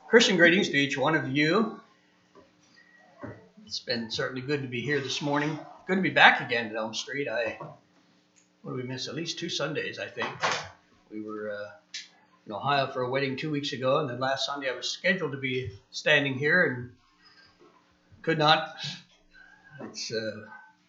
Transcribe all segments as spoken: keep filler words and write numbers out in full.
Christian greetings to each one of you. It's been certainly good to be here this morning. Good to be back again at Elm Street. I, what did we miss? At least two Sundays, I think. We were uh, in Ohio for a wedding two weeks ago, and then last Sunday I was scheduled to be standing here and could not. It's uh,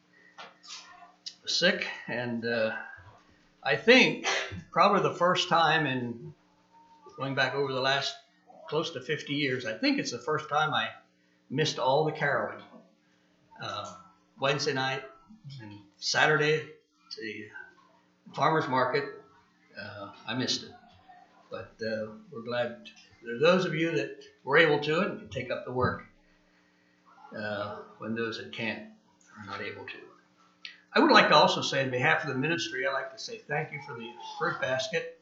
sick, and uh, I think probably the first time in going back over the last close to fifty years, I think it's the first time I missed all the caroling. Uh, Wednesday night and Saturday, the farmer's market, uh, I missed it. But uh, we're glad there are those of you that were able to and can take up the work uh, when those that can't are not able to. I would like to also say on behalf of the ministry, I'd like to say thank you for the fruit basket.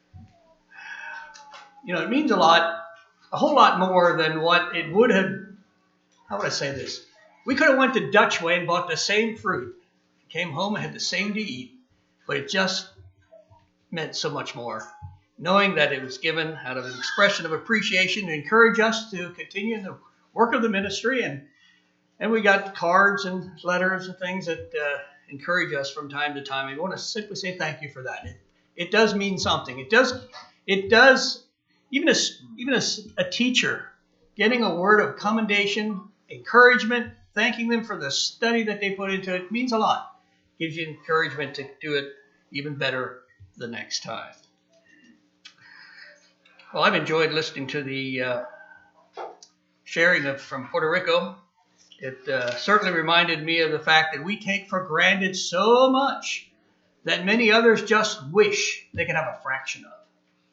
You know, it means a lot. A whole lot more than what it would have. How would I say this? We could have went to Dutch Way and bought the same fruit, came home and had the same to eat, but it just meant so much more. Knowing that it was given out of an expression of appreciation to encourage us to continue the work of the ministry, and and we got cards and letters and things that uh, encourage us from time to time. I want to simply say thank you for that. It, it does mean something. It does. It does. Even a, even a, a teacher getting a word of commendation, encouragement, thanking them for the study that they put into it means a lot. Gives you encouragement to do it even better the next time. Well, I've enjoyed listening to the uh, sharing of from Puerto Rico. It uh, certainly reminded me of the fact that we take for granted so much that many others just wish they could have a fraction of.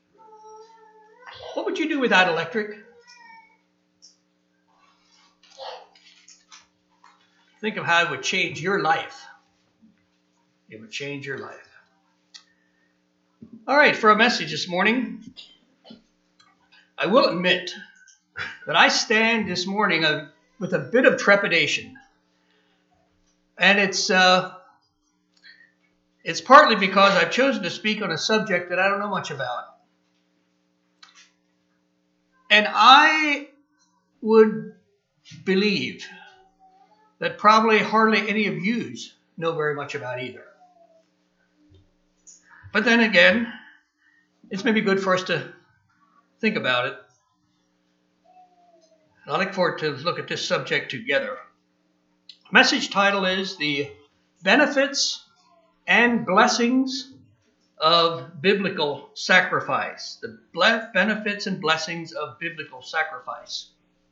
What would you do without electric? Think of how it would change your life. It would change your life. All right, for a message this morning, I will admit that I stand this morning uh, with a bit of trepidation. And it's uh, it's partly because I've chosen to speak on a subject that I don't know much about. And I would believe that probably hardly any of you know very much about either. But then again, it's maybe good for us to think about it. I look forward to look at this subject together. Message title is The Benefits and Blessings of Biblical Sacrifice. The ble- benefits and blessings of biblical sacrifice.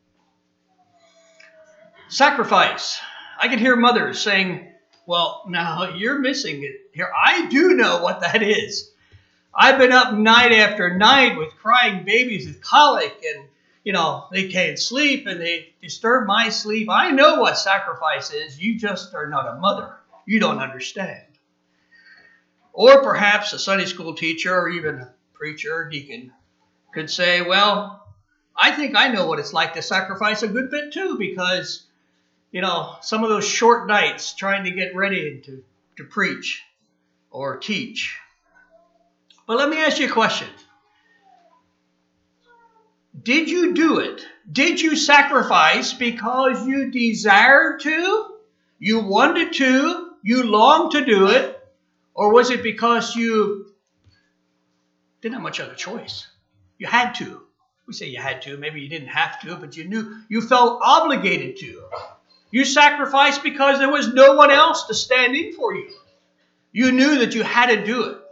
Sacrifice. I can hear mothers saying, well, now you're missing it here. I do know what that is. I've been up night after night with crying babies with colic, and, you know, they can't sleep and they disturb my sleep. I know what sacrifice is. You just are not a mother. You don't understand. Or perhaps a Sunday school teacher or even a preacher or deacon could say, well, I think I know what it's like to sacrifice a good bit too, because, you know, some of those short nights trying to get ready to, to preach or teach. But let me ask you a question. Did you do it? Did you sacrifice because you desired to? You wanted to? You longed to do it? Or was it because you didn't have much other choice? You had to. We say you had to. Maybe you didn't have to, but you knew you felt obligated to. You sacrificed because there was no one else to stand in for you. You knew that you had to do it.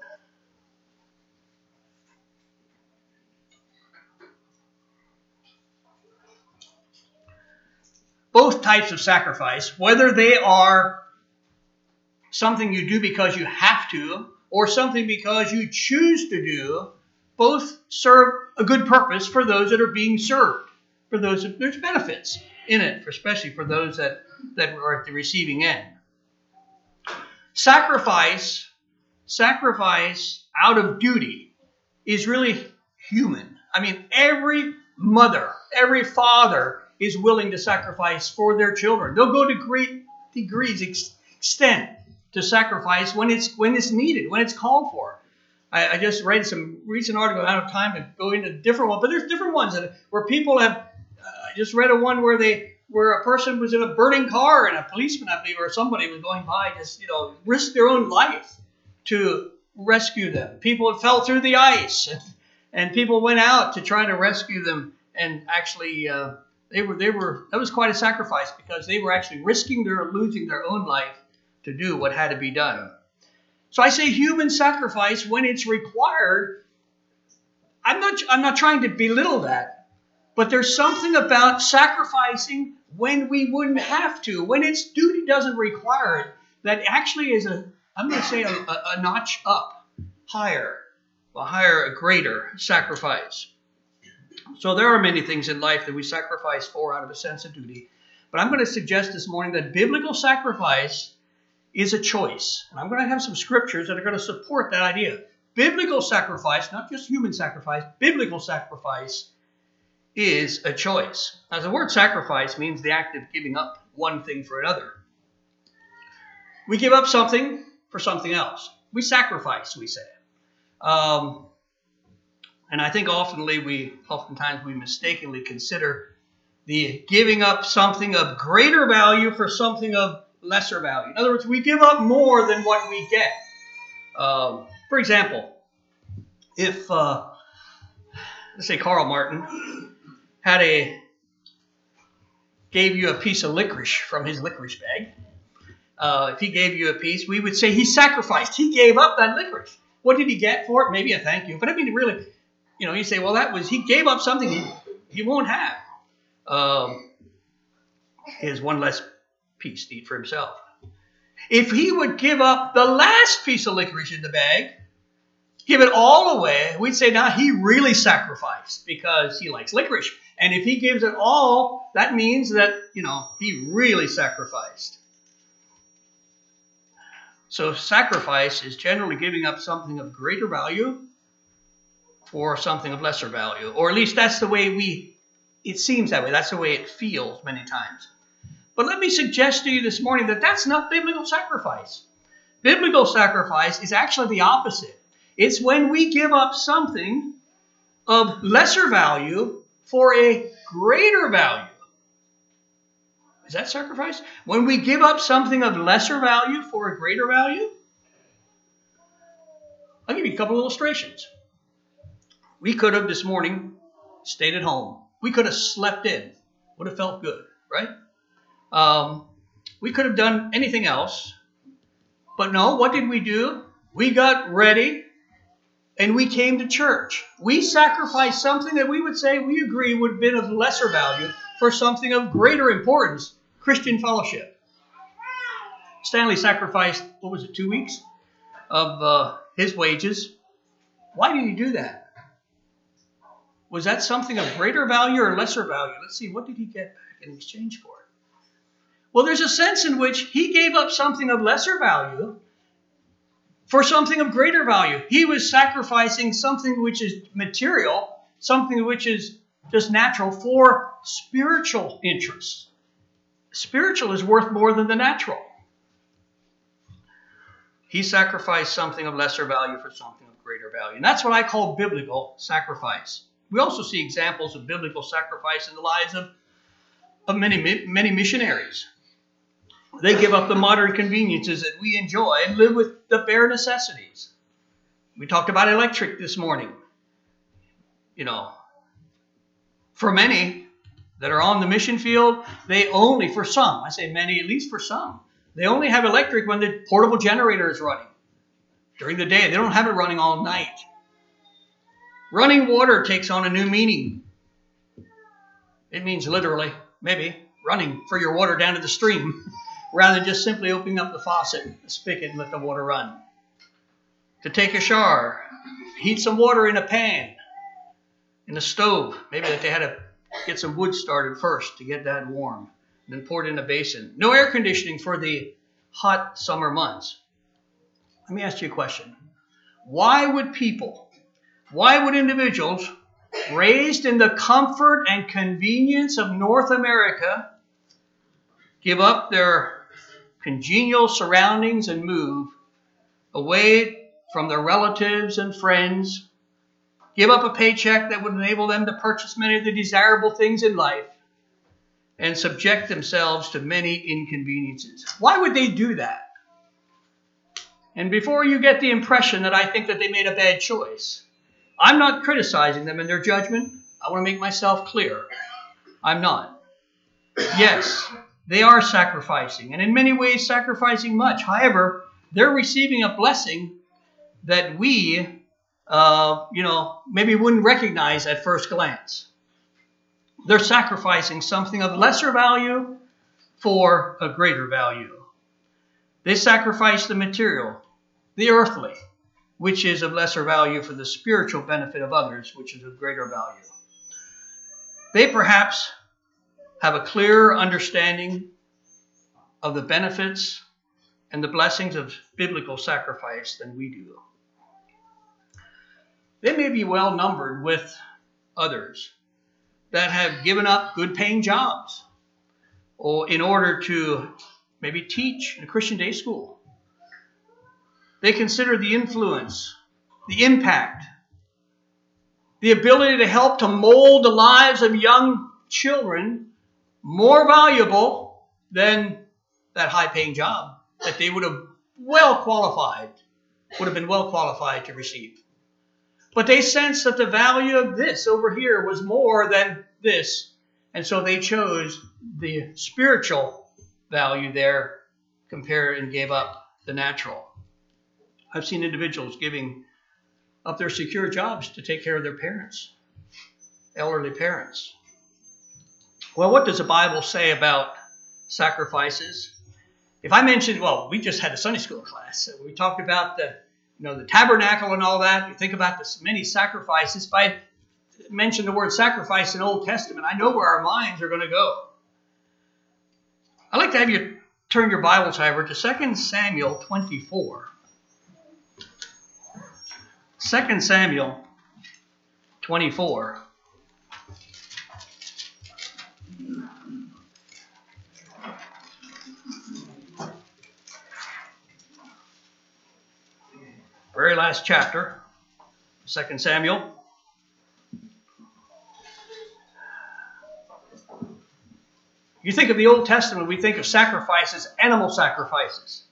Both types of sacrifice, whether they are something you do because you have to, or something because you choose to do, both serve a good purpose for those that are being served. For those, there's benefits in it, especially for those that, that are at the receiving end. Sacrifice, sacrifice out of duty is really human. I mean, every mother, every father is willing to sacrifice for their children. They'll go to great degrees, ex- extent to sacrifice when it's when it's needed, when it's called for. I, I just read some recent article. I don't have time to go into different ones, but there's different ones that, where people have. Uh, I just read a one where they where a person was in a burning car and a policeman, I believe, or somebody was going by, just you know, risked their own life to rescue them. People had fell through the ice, and, and people went out to try to rescue them, and actually. Uh, They were, they were, that was quite a sacrifice because they were actually risking their losing their own life to do what had to be done. So I say human sacrifice when it's required. I'm not, I'm not trying to belittle that, but there's something about sacrificing when we wouldn't have to, when its duty doesn't require it, that actually is a, I'm going to say a, a, a notch up, higher, a higher, a greater sacrifice. So there are many things in life that we sacrifice for out of a sense of duty. But I'm going to suggest this morning that biblical sacrifice is a choice. And I'm going to have some scriptures that are going to support that idea. Biblical sacrifice, not just human sacrifice, biblical sacrifice is a choice. Now, the word sacrifice means the act of giving up one thing for another. We give up something for something else. We sacrifice, we say. Um... And I think oftenly we, oftentimes we mistakenly consider the giving up something of greater value for something of lesser value. In other words, we give up more than what we get. Um, for example, if, uh, let's say Carl Martin had a, gave you a piece of licorice from his licorice bag. Uh, if he gave you a piece, we would say he sacrificed. He gave up that licorice. What did he get for it? Maybe a thank you. But I mean, really... You know, you say, well, that was, he gave up something he, he won't have. Um, he has one less piece to eat for himself. If he would give up the last piece of licorice in the bag, give it all away, we'd say now he really sacrificed because he likes licorice. And if he gives it all, that means that, you know, he really sacrificed. So sacrifice is generally giving up something of greater value for something of lesser value. Or at least that's the way we, it seems that way. That's the way it feels many times. But let me suggest to you this morning that that's not biblical sacrifice. Biblical sacrifice is actually the opposite. It's when we give up something of lesser value for a greater value. Is that sacrifice? When we give up something of lesser value for a greater value? I'll give you a couple illustrations. We could have this morning stayed at home. We could have slept in. Would have felt good, right? Um, we could have done anything else. But no, what did we do? We got ready and we came to church. We sacrificed something that we would say we agree would have been of lesser value for something of greater importance, Christian fellowship. Stanley sacrificed, what was it, two weeks of uh, his wages. Why did he do that? Was that something of greater value or lesser value? Let's see, what did he get back in exchange for it? Well, there's a sense in which he gave up something of lesser value for something of greater value. He was sacrificing something which is material, something which is just natural, for spiritual interests. Spiritual is worth more than the natural. He sacrificed something of lesser value for something of greater value. And that's what I call biblical sacrifice. We also see examples of biblical sacrifice in the lives of, of many, many missionaries. They give up the modern conveniences that we enjoy and live with the bare necessities. We talked about electric this morning. You know, for many that are on the mission field, they only, for some, I say many, at least for some, they only have electric when the portable generator is running. During the day, they don't have it running all night. Running water takes on a new meaning. It means literally, maybe, running for your water down to the stream, rather than just simply opening up the faucet, the spigot, and let the water run. To take a shower, heat some water in a pan, in a stove. Maybe that they had to get some wood started first to get that warm, and then pour it in a basin. No air conditioning for the hot summer months. Let me ask you a question. Why would people, why would individuals raised in the comfort and convenience of North America give up their congenial surroundings and move away from their relatives and friends, give up a paycheck that would enable them to purchase many of the desirable things in life, and subject themselves to many inconveniences. Why would they do that? And before you get the impression that I think that they made a bad choice, I'm not criticizing them in their judgment. I want to make myself clear. I'm not. Yes, they are sacrificing, and in many ways sacrificing much. However, they're receiving a blessing that we, uh, you know, maybe wouldn't recognize at first glance. They're sacrificing something of lesser value for a greater value. They sacrifice the material, the earthly, which is of lesser value for the spiritual benefit of others, which is of greater value. They perhaps have a clearer understanding of the benefits and the blessings of biblical sacrifice than we do. They may be well numbered with others that have given up good paying jobs or in order to maybe teach in a Christian day school. They consider the influence, the impact, the ability to help to mold the lives of young children more valuable than that high paying job that they would have well qualified, would have been well qualified to receive. But they sensed that the value of this over here was more than this. And so they chose the spiritual value there, compared and gave up the natural. I've seen individuals giving up their secure jobs to take care of their parents, elderly parents. Well, what does the Bible say about sacrifices? If I mentioned, well, we just had a Sunday school class. We talked about the You know, the tabernacle and all that. You think about the many sacrifices. If I mention the word sacrifice in Old Testament, I know where our minds are going to go. I'd like to have you turn your Bibles, however, to Second Samuel twenty-four. Second Samuel twenty-four. Very last chapter, Second Samuel. You think of the Old Testament, we think of sacrifices, animal sacrifices.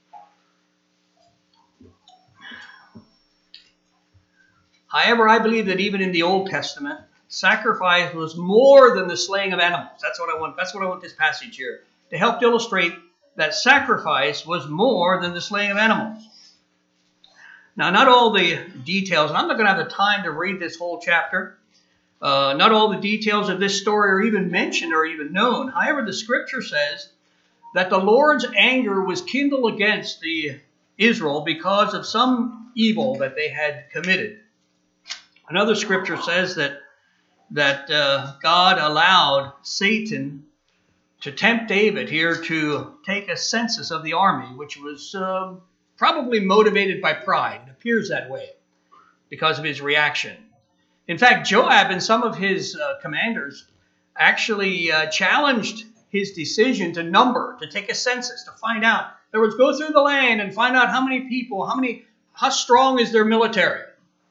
However, I believe that even in the Old Testament, sacrifice was more than the slaying of animals. That's what I want. That's what I want this passage here to help illustrate that sacrifice was more than the slaying of animals. Now, not all the details, and I'm not going to have the time to read this whole chapter. Uh, not all the details of this story are even mentioned or even known. However, the scripture says that the Lord's anger was kindled against the Israel because of some evil that they had committed. Another scripture says that, that uh, God allowed Satan to tempt David here to take a census of the army, which was Uh, probably motivated by pride. It appears that way because of his reaction. In fact, Joab and some of his uh, commanders actually uh, challenged his decision to number, to take a census, to find out. In other words, go through the land and find out how many people, how many, how strong is their military.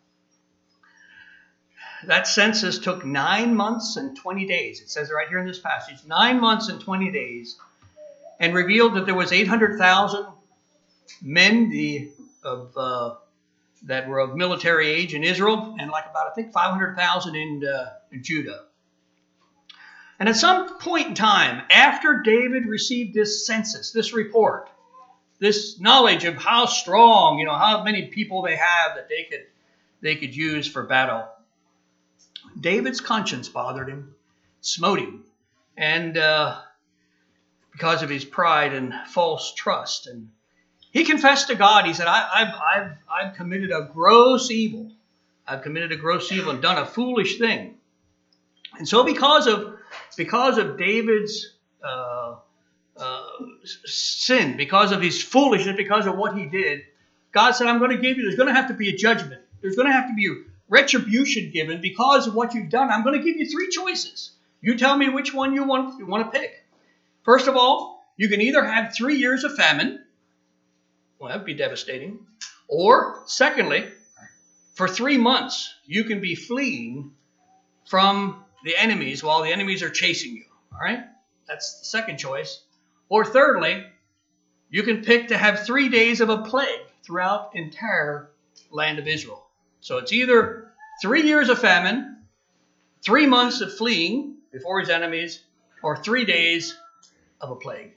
That census took nine months and twenty days. It says right here in this passage, nine months and twenty days, and revealed that there was eight hundred thousand men the, of, uh, that were of military age in Israel, and like about, I think, five hundred thousand in, uh, in Judah. And at some point in time, after David received this census, this report, this knowledge of how strong, you know, how many people they have that they could, they could use for battle, David's conscience bothered him, smote him, and uh, because of his pride and false trust. And he confessed to God. He said, I, I've, I've, I've committed a gross evil. I've committed a gross evil and done a foolish thing. And so because of, because of David's uh, uh, sin, because of his foolishness, because of what he did, God said, I'm going to give you, there's going to have to be a judgment. There's going to have to be a retribution given because of what you've done. I'm going to give you three choices. You tell me which one you want, you want to pick. First of all, you can either have three years of famine. Well, that would be devastating. Or, secondly, for three months, you can be fleeing from the enemies while the enemies are chasing you. All right? That's the second choice. Or thirdly, you can pick to have three days of a plague throughout the entire land of Israel. So it's either three years of famine, three months of fleeing before his enemies, or three days of a plague.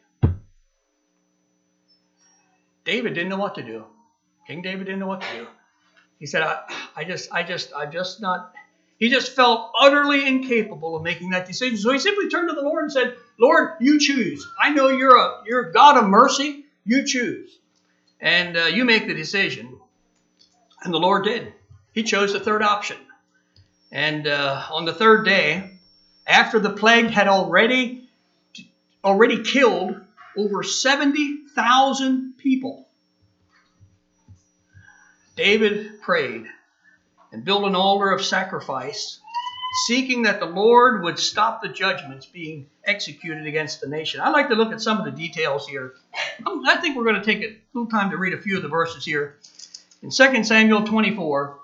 David didn't know what to do. King David didn't know what to do. He said, I, I just, I just, I'm just not, he just felt utterly incapable of making that decision. So he simply turned to the Lord and said, Lord, you choose. I know you're a, you're a God of mercy. You choose. And uh, you make the decision. And the Lord did. He chose the third option. And uh, on the third day, after the plague had already, already killed over seventy thousand people, David prayed and built an altar of sacrifice, seeking that the Lord would stop the judgments being executed against the nation. I'd like to look at some of the details here. I think we're going to take a little time to read a few of the verses here. In Second Samuel twenty-four,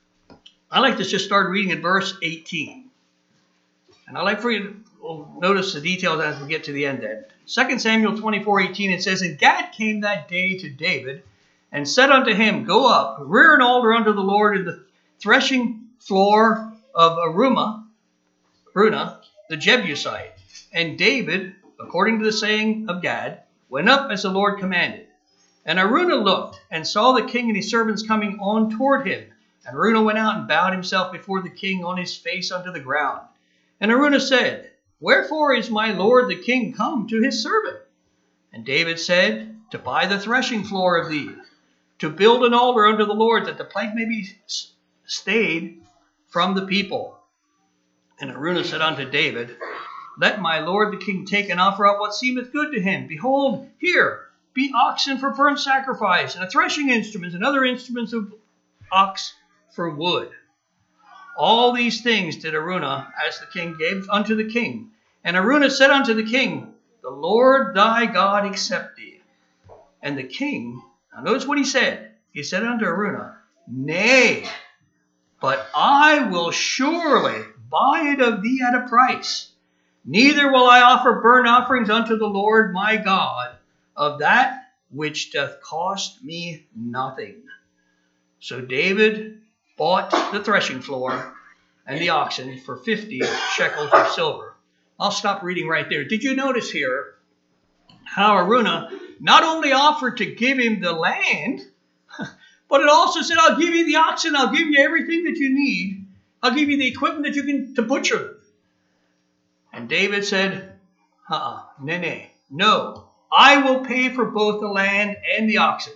I like to just start reading at verse eighteen. And I'd like for you to notice the details as we get to the end then. Second Samuel twenty-four eighteen, it says, And Gad came that day to David, and said unto him, Go up, rear an altar unto the Lord in the threshing floor of Arumah, Aruna, the Jebusite. And David, according to the saying of Gad, went up as the Lord commanded. And Aruna looked, and saw the king and his servants coming on toward him. And Aruna went out and bowed himself before the king on his face unto the ground. And Aruna said, Wherefore is my lord the king come to his servant? And David said, To buy the threshing floor of thee, to build an altar unto the Lord, that the plague may be stayed from the people. And Aruna said unto David, Let my lord the king take and offer up what seemeth good to him. Behold, here be oxen for burnt sacrifice, and a threshing instrument, and other instruments of ox for wood. All these things did Aruna, as the king gave unto the king. And Aruna said unto the king, The Lord thy God accept thee. And the king, now notice what he said. He said unto Aruna, Nay, but I will surely buy it of thee at a price. Neither will I offer burnt offerings unto the Lord my God of that which doth cost me nothing. So David bought the threshing floor and the oxen for fifty shekels of silver. I'll stop reading right there. Did you notice here how Aruna not only offered to give him the land, but it also said, I'll give you the oxen, I'll give you everything that you need, I'll give you the equipment that you can to butcher them. And David said, uh-uh, nay, nay, no, I will pay for both the land and the oxen.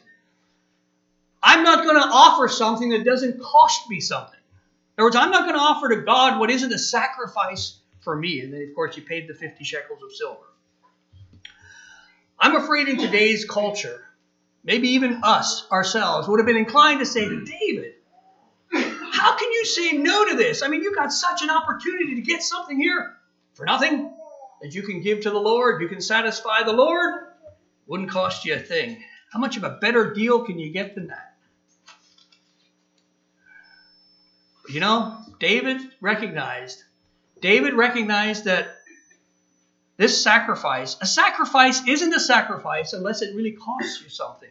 I'm not going to offer something that doesn't cost me something. In other words, I'm not going to offer to God what isn't a sacrifice for me. And then, of course, he paid the fifty shekels of silver. I'm afraid in today's culture, maybe even us ourselves would have been inclined to say to David, how can you say no to this? I mean, you got such an opportunity to get something here for nothing that you can give to the Lord. You can satisfy the Lord. Wouldn't cost you a thing. How much of a better deal can you get than that? You know, David recognized, David recognized that this sacrifice, a sacrifice isn't a sacrifice unless it really costs you something.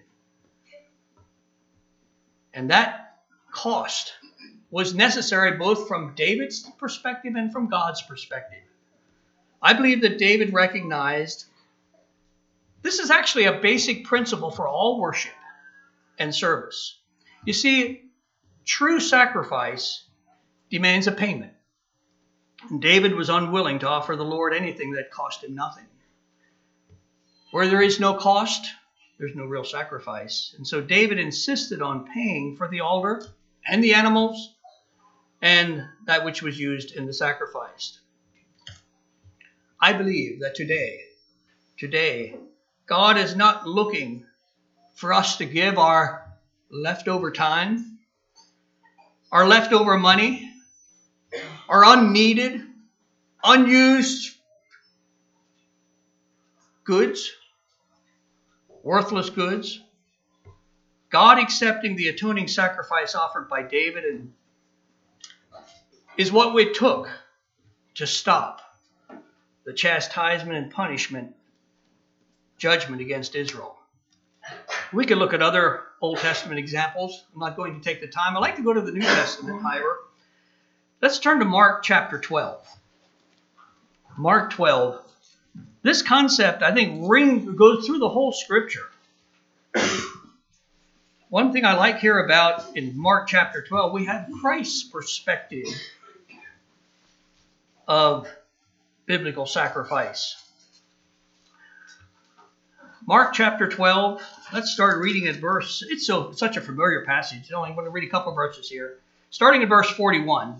And that cost was necessary both from David's perspective and from God's perspective. I believe that David recognized this is actually a basic principle for all worship and service. You see, true sacrifice demands a payment. And David was unwilling to offer the Lord anything that cost him nothing. Where there is no cost, there's no real sacrifice. And so David insisted on paying for the altar and the animals and that which was used in the sacrifice. I believe that today, today, God is not looking for us to give our leftover time, our leftover money, our unneeded, unused goods, worthless goods. God accepting the atoning sacrifice offered by David and is what it took to stop the chastisement and punishment, judgment against Israel. We could look at other Old Testament examples. I'm not going to take the time. I'd like to go to the New Testament, however. Let's turn to Mark chapter twelve. Mark twelve. This concept, I think, ring, goes through the whole Scripture. One thing I like here about in Mark chapter twelve, we have Christ's perspective of biblical sacrifice. Mark chapter twelve, let's start reading at verse, it's so such a familiar passage. I'm going to read a couple of verses here. Starting at verse forty-one.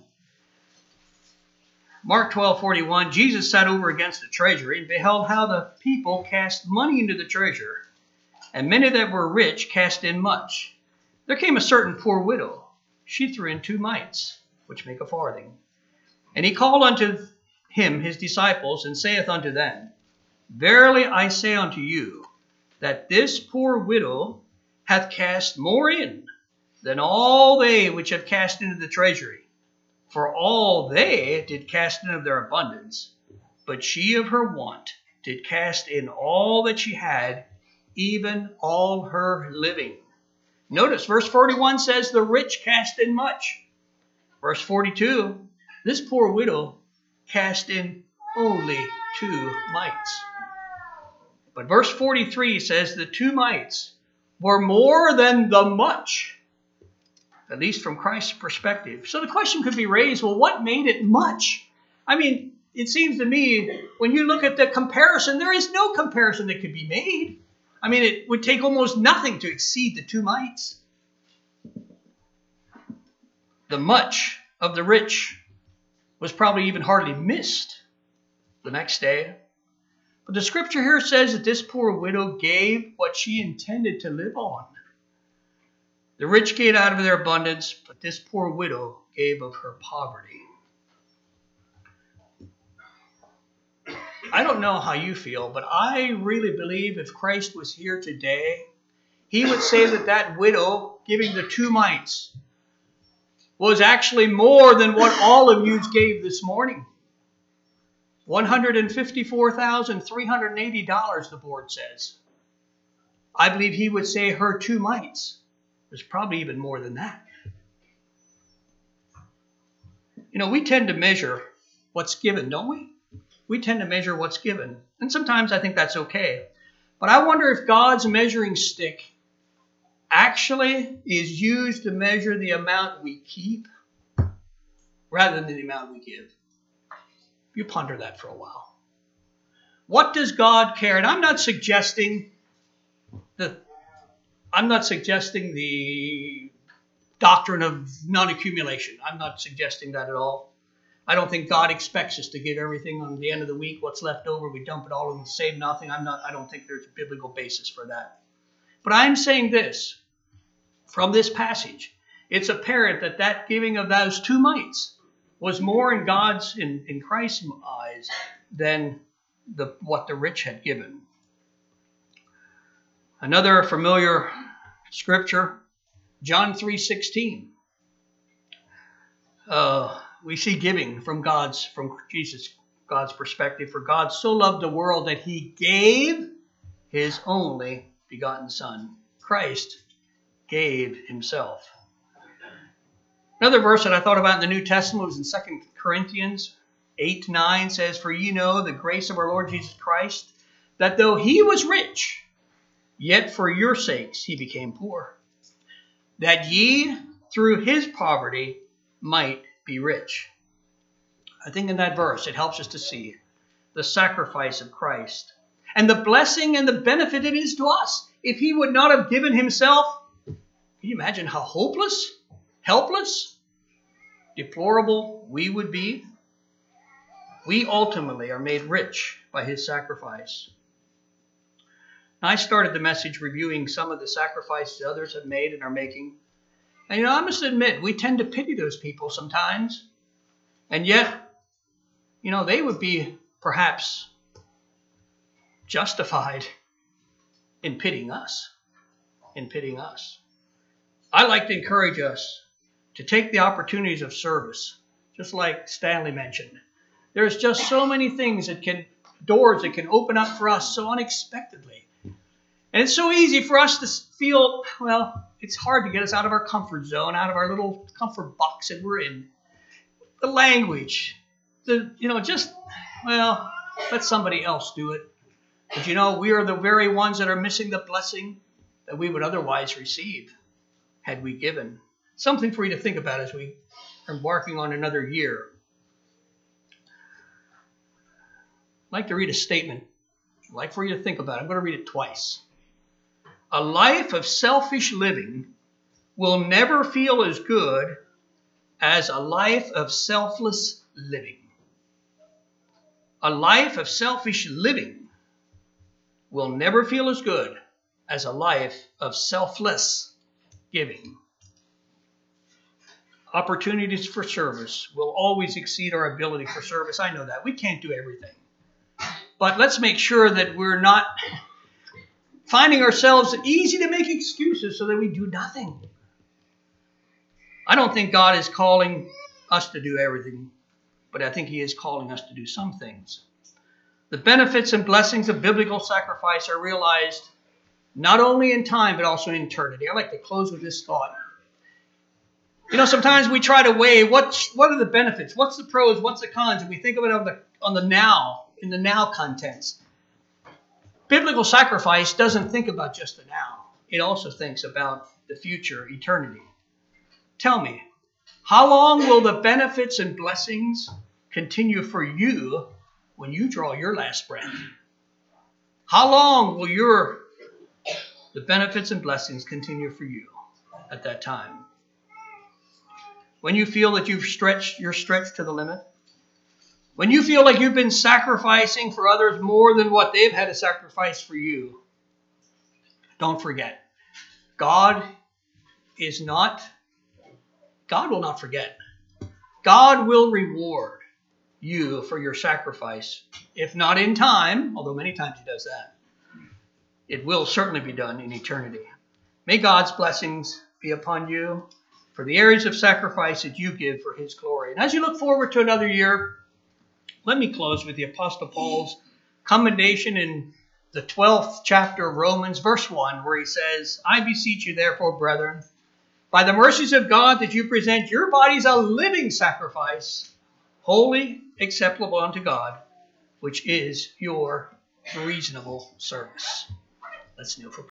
Mark twelve, forty-one, Jesus sat over against the treasury and beheld how the people cast money into the treasure, and many that were rich cast in much. There came a certain poor widow. She threw in two mites, which make a farthing. And he called unto him his disciples, and saith unto them, Verily I say unto you, that this poor widow hath cast more in than all they which have cast into the treasury. For all they did cast in of their abundance, but she of her want did cast in all that she had, even all her living. Notice verse forty-one says the rich cast in much. Verse forty-two, this poor widow cast in only two mites. But verse forty-three says the two mites were more than the much, at least from Christ's perspective. So the question could be raised, well, what made it much? I mean, it seems to me, when you look at the comparison, there is no comparison that could be made. I mean, it would take almost nothing to exceed the two mites. The much of the rich was probably even hardly missed the next day. But the scripture here says that this poor widow gave what she intended to live on. The rich gave out of their abundance, but this poor widow gave of her poverty. I don't know how you feel, but I really believe if Christ was here today, he would say that that widow giving the two mites was actually more than what all of you gave this morning. one hundred fifty-four thousand three hundred eighty dollars, the board says. I believe he would say her two mites was probably even more than that. You know, we tend to measure what's given, don't we? We tend to measure what's given. And sometimes I think that's okay. But I wonder if God's measuring stick actually is used to measure the amount we keep rather than the amount we give. You ponder that for a while. What does God care? And I'm not suggesting that I'm not suggesting the doctrine of non-accumulation. I'm not suggesting that at all. I don't think God expects us to give everything on the end of the week. What's left over, we dump it all and save nothing. I'm not, I don't think there's a biblical basis for that. But I'm saying this, from this passage, it's apparent that that giving of those two mites was more in God's, in, in Christ's eyes, than the what the rich had given. Another familiar scripture, John three sixteen. Uh, we see giving from God's, from Jesus, God's perspective. For God so loved the world that he gave his only begotten Son. Christ gave himself. Another verse that I thought about in the New Testament was in Second Corinthians eight nine says, For ye know the grace of our Lord Jesus Christ, that though he was rich, yet for your sakes he became poor, that ye through his poverty might be rich. I think in that verse it helps us to see the sacrifice of Christ and the blessing and the benefit it is to us. If he would not have given himself, can you imagine how hopeless, helpless, deplorable we would be? We ultimately are made rich by his sacrifice. I started the message reviewing some of the sacrifices others have made and are making. And you know, I must admit, we tend to pity those people sometimes. And yet, you know, they would be perhaps justified in pitying us. In pitying us. I like to encourage us to take the opportunities of service, just like Stanley mentioned. There's just so many things that can, doors that can open up for us so unexpectedly. And it's so easy for us to feel, well, it's hard to get us out of our comfort zone, out of our little comfort box that we're in. The language, the, you know, just, well, let somebody else do it. But you know, we are the very ones that are missing the blessing that we would otherwise receive had we given. Something for you to think about as we are embarking on another year. I'd like to read a statement. I'd like for you to think about it. I'm going to read it twice. A life of selfish living will never feel as good as a life of selfless living. A life of selfish living will never feel as good as a life of selfless giving. Opportunities for service will always exceed our ability for service. I know that. We can't do everything. But let's make sure that we're not finding ourselves easy to make excuses so that we do nothing. I don't think God is calling us to do everything, but I think he is calling us to do some things. The benefits and blessings of biblical sacrifice are realized not only in time, but also in eternity. I'd like to close with this thought. You know, sometimes we try to weigh what, what are the benefits, what's the pros, what's the cons, and we think of it on the, on the now, in the now context. Biblical sacrifice doesn't think about just the now. It also thinks about the future, eternity. Tell me, how long will the benefits and blessings continue for you when you draw your last breath? How long will your the benefits and blessings continue for you at that time? When you feel that you've stretched, you're stretched to the limit? When you feel like you've been sacrificing for others more than what they've had to sacrifice for you, don't forget, God is not, God will not forget. God will reward you for your sacrifice, if not in time, although many times he does that. It will certainly be done in eternity. May God's blessings be upon you for the areas of sacrifice that you give for his glory. And as you look forward to another year, let me close with the Apostle Paul's commendation in the twelfth chapter of Romans, verse one, where he says, I beseech you therefore, brethren, by the mercies of God, that you present your bodies a living sacrifice, holy, acceptable unto God, which is your reasonable service. Let's kneel for prayer.